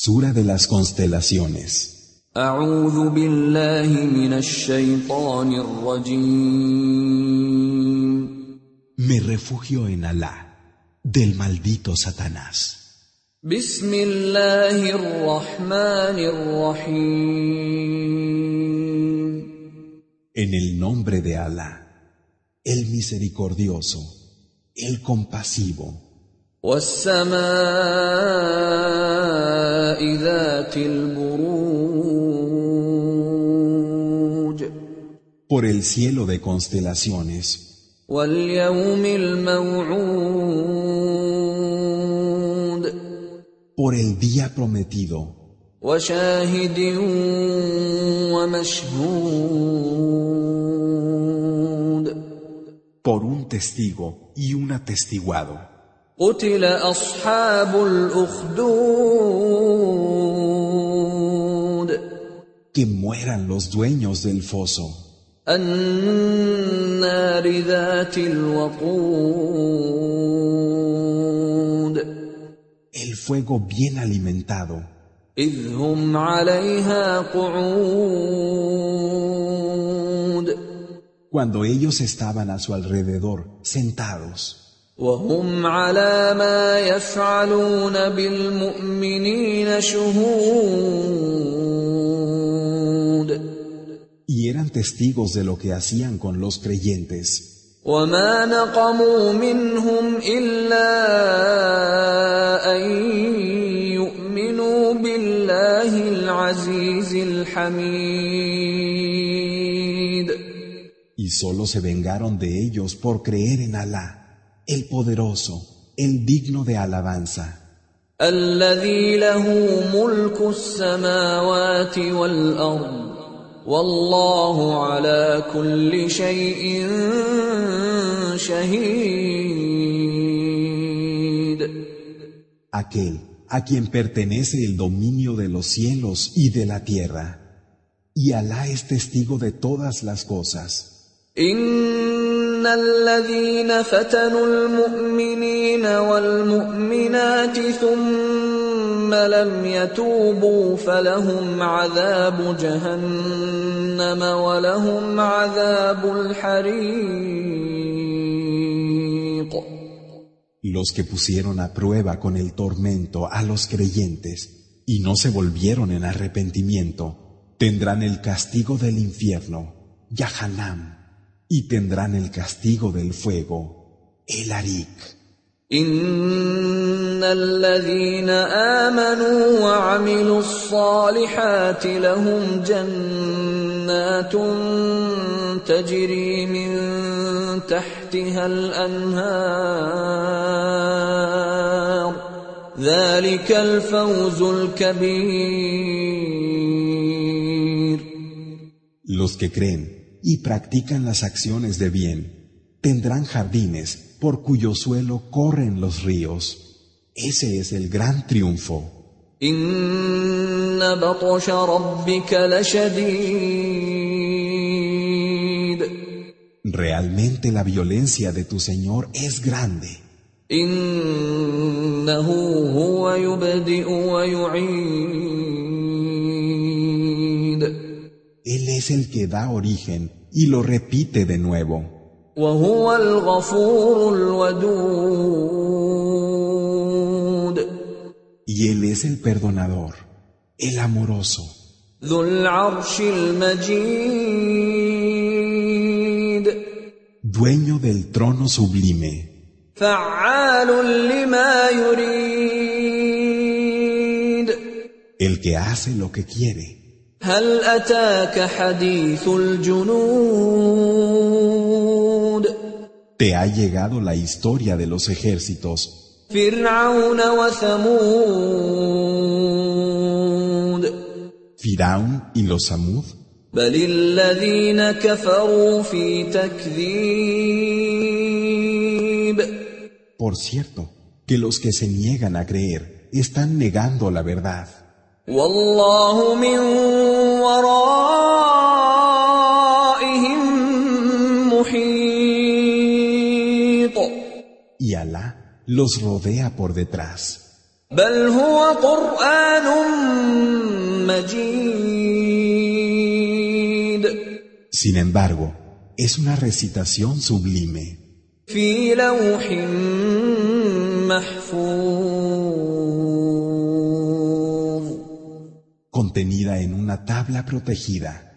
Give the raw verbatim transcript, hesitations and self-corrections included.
Sura de las constelaciones. أعوذ بالله من الشيطان الرجيم. Me refugio en Alá, del maldito Satanás. بسم الله الرحمن الرحيم. En el nombre de Alá, el misericordioso, el compasivo. والسماء ذات البروج. Por el cielo de constelaciones. واليوم الموعود. Por el día prometido. وشاهد ومشهود. Por un testigo y un atestiguado. قتل أصحاب الأخدود. Que mueran los dueños del foso. النار ذات الوقود. El fuego bien alimentado. إذ هم عليها قعود. Cuando ellos estaban a su alrededor, sentados. وهم على ما يفعلون بالمؤمنين شهود. Y eran testigos de lo que hacían con los creyentes. وما نقموا منهم إلا أن يؤمنوا بالله العزيز الحميد. Y solo se vengaron de ellos por creer en Alá, el poderoso, el digno de alabanza. الذي له ملك السماوات والأرض والله على كل شيء شهيد. Aquel a quien pertenece el dominio de los cielos y de la tierra. Y Alá es testigo de todas las cosas. إن الذين فتنوا المؤمنين والمؤمنات ثم لم يتوبوا فلهم عذاب جهنم ولهم عذاب الحريق. Los que pusieron a prueba con el tormento a los creyentes y no se volvieron en arrepentimiento, tendrán el castigo del infierno, Yahanam. Y tendrán el castigo del fuego, el Arik. إن الذين آمنوا وعملوا الصالحات لهم جنات تجري من تحتها الأنهار ذلك الفوز الكبير. Los que creen y practican las acciones de bien, tendrán jardines por cuyo suelo corren los ríos. Ese es el gran triunfo. إن بطش ربك لشديد. Realmente la violencia de tu Señor es grande. إنه هو يبدئ ويعيد. Él es el que da origen y lo repite de nuevo. وهو الغفور الودود. Y Él es el perdonador, el amoroso. ذو العرش المجيد. Dueño del trono sublime. فعال لما يريد. El que hace lo que quiere. هل أتاك حديث الجنود. Te ha llegado la historia de los ejércitos. فرعون وثمود. Firaún y los Samud. بل الذين كفروا في تكذيب. Por cierto, que los que se niegan a creer están negando la verdad. والله من ورائهم محيط. Y Alá los rodea por detrás. بل هو قرآن مجيد Sin embargo, es una recitación sublime, في لوح محفوظ contenida en una tabla protegida.